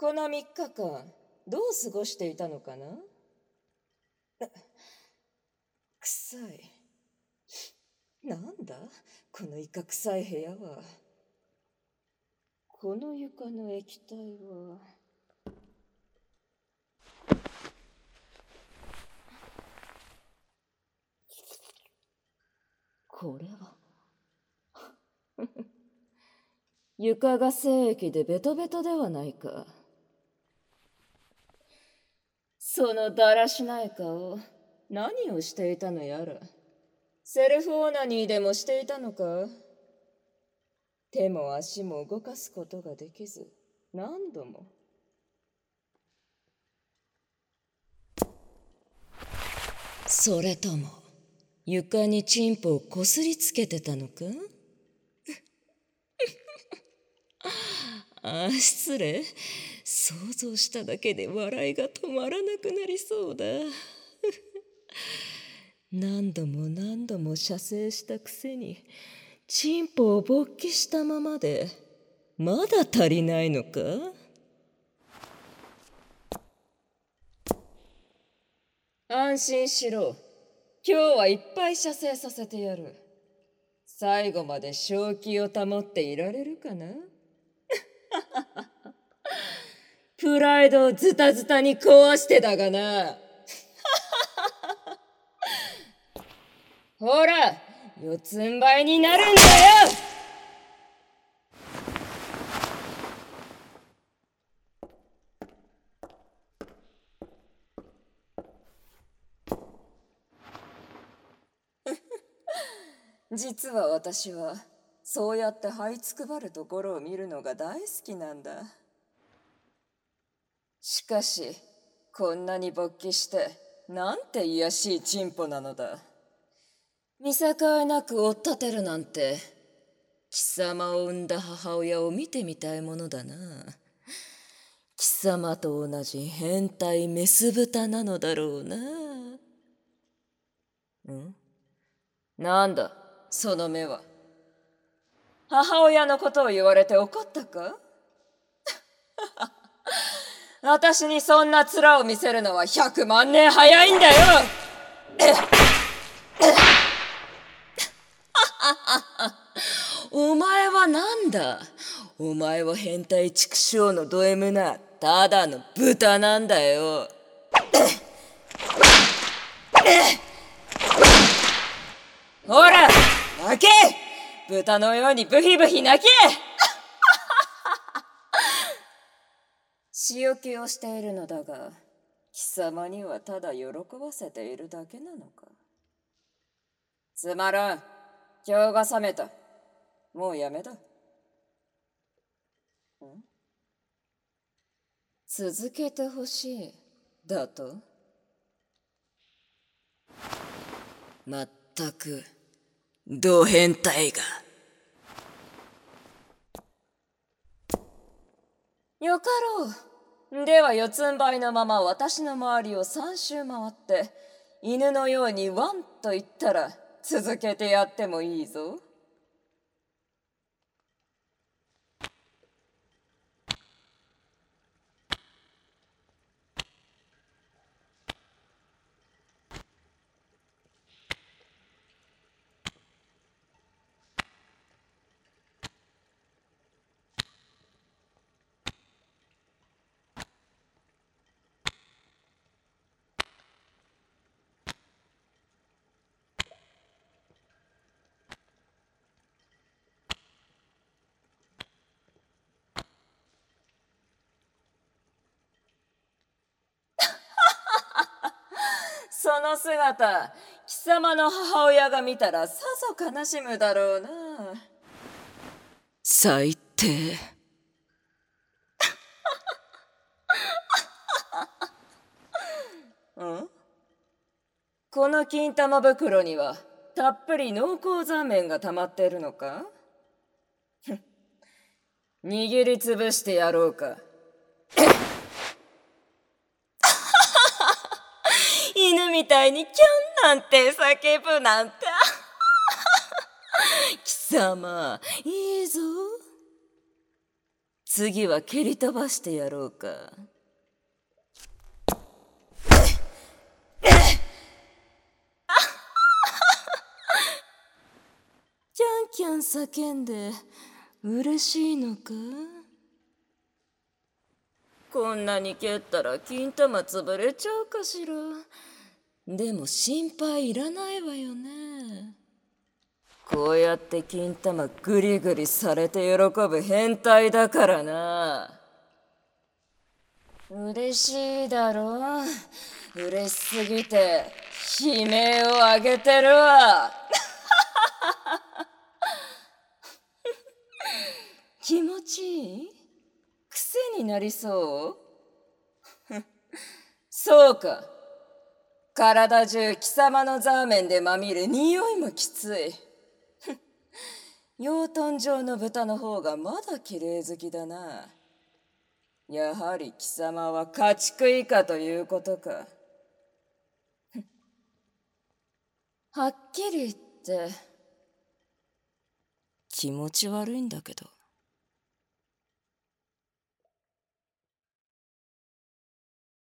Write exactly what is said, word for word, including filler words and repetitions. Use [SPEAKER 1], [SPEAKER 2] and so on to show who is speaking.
[SPEAKER 1] このみっかかん、どう過ごしていたのかな？くさい。なんだこのいかくさい部屋は。この床の液体は。これは床が精液でベトベトではないか。そのだらしない顔、何をしていたのやら。セルフオナニーでもしていたのか？手も足も動かすことができず、何度も。それとも、床にチンポをこすりつけてたのか？ああ、失礼。想像しただけで笑いが止まらなくなりそうだ。何度も何度も射精したくせに、チンポを勃起したままで、まだ足りないのか？安心しろ。今日はいっぱい射精させてやる。最後まで正気を保っていられるかな？プライドをズタズタに壊してだがな。ほら、四つん這いになるんだよ。実は私はそうやって這いつくばるところを見るのが大好きなんだ。しかしこんなに勃起してなんて卑しいチンポなのだ。見境なく追っ立てるなんて貴様を産んだ母親を見てみたいものだな。貴様と同じ変態メス豚なのだろうな。ん？なんだその目は。母親のことを言われて怒ったか？私にそんな面を見せるのは百万年早いんだよ。お前はなんだ？お前は変態畜生のド M なただの豚なんだよ。ほら泣け、豚のようにブヒブヒ泣け。仕置きをしているのだが、貴様にはただ喜ばせているだけなのか。つまらん。今日が覚めた。もうやめだ。ん？続けてほしいだと？まったくド変態が。よかろう。では四つん這いのまま私の周りを三周回って犬のようにワンと言ったら続けてやってもいいぞ。その姿、貴様の母親が見たらさぞ悲しむだろうな。最低。ん？この金玉袋にはたっぷり濃厚残麺が溜まっているのか？握りつぶしてやろうか。犬みたいにキャンなんて叫ぶなんて。貴様いいぞ。 次は蹴り飛ばしてやろうか。キャンキャン叫んで嬉しいのか？こんなに蹴ったら金玉潰れちゃうかしら。でも心配いらないわよね。こうやって金玉グリグリされて喜ぶ変態だからな。嬉しいだろう。嬉しすぎて悲鳴を上げてるわ。気持ちいい？癖になりそう？そうか。体中貴様のザーメンでまみれ、匂いもきつい。養豚場の豚の方がまだ綺麗好きだな。やはり貴様は家畜以下ということか。はっきり言って気持ち悪いんだけど。